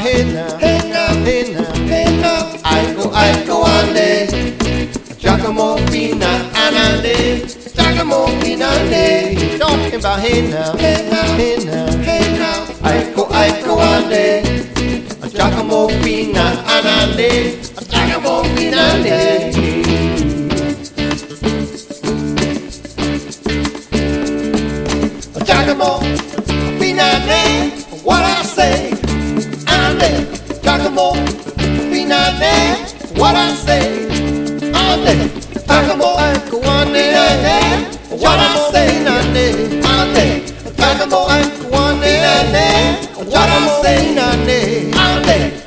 hey now, hey now, hey now, hey now. Aiko ande, Giacomo Pina anande, Giacomo Pina ande. Talking about hey now, hey now, hey now, hey now. Aiko ande, Giacomo Pina anande, Giacomo Pina ande. Giacomo Pina ande, what I say, ande, Giacomo Pina ande, what I say, ande, Giacomo Pina ande, what I say, ande, ande, Giacomo Pina ande, what I say, ande, ande.